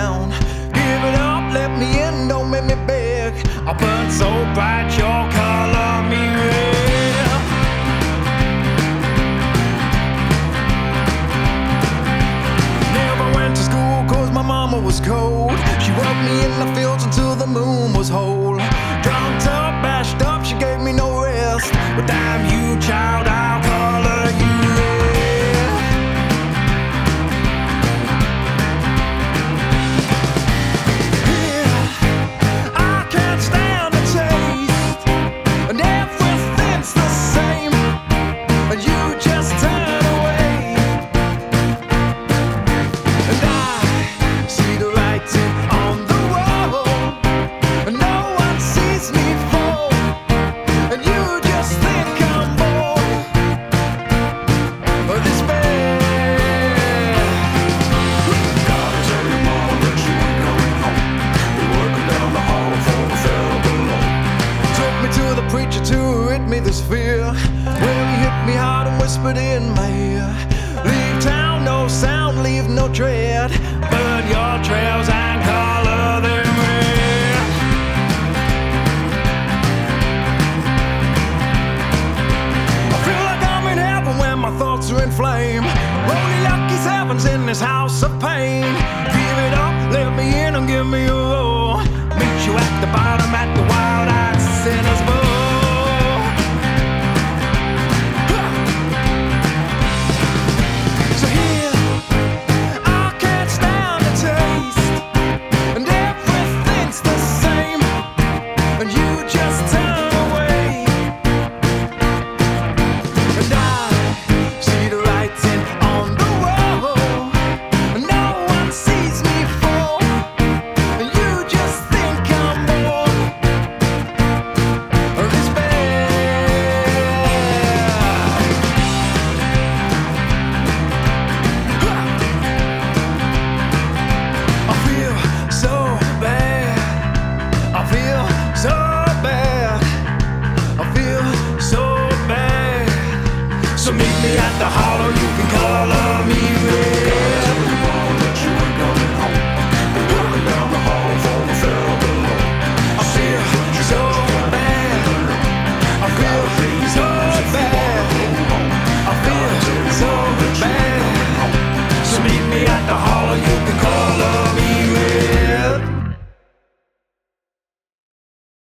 down. Give it up, let me in, don't make me beg. I burn so bright, your color me red. Never went to school cause my mama was cold. She worked me in the fields until the moon was whole. Drugged up, bashed up, she gave me no rest. But damn you, child, I'll color you red. Yeah, I can't stand the taste, and everything's the same, and you just turn away. And I see the writing on the wall, and no one sees me fall, and you just think I'm bored of despair. Gotta tell your mama that you ain't coming home. You're working down the hall for the fellow below. Took me to the preacher to rid me this fear. Well, he hit me hard and whispered in my ear.